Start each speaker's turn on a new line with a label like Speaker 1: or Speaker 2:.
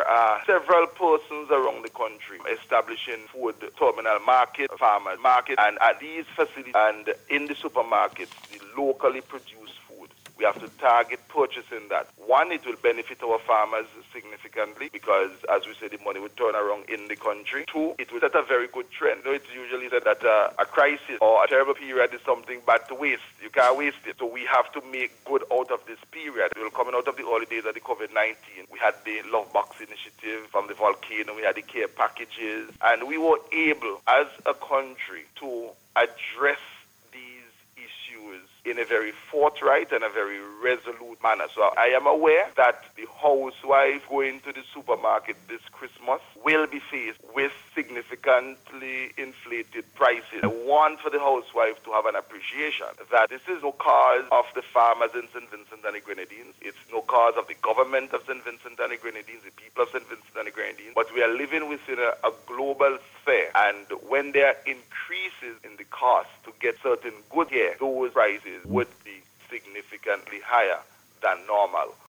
Speaker 1: are several persons around the country establishing food terminal market, farmers market, and at these facilities and in the supermarkets, the locally produced food. We have to target purchasing that. One, it will benefit our farmers significantly because, as we said, the money will turn around in the country. Two, it will set a very good trend. It's usually said that a crisis or a terrible period is something bad to waste. You can't waste it. So we have to make good out of this period. We're coming out of the early days of the COVID-19. We had the Love Box initiative from the volcano. We had the care packages. And we were able, as a country, to address these issues in a very forthright and a very resolute manner. So I am aware that the housewife going to the supermarket this Christmas will be faced with significantly inflated prices. I want for the housewife to have an appreciation that this is no cause of the farmers in St. Vincent and the Grenadines. It's no cause of the government of St. Vincent and the Grenadines, the people of St. Vincent and the Grenadines, but we are living within a global sphere. And when there are increases in the cost to get certain goods here, those prices would be significantly higher than normal.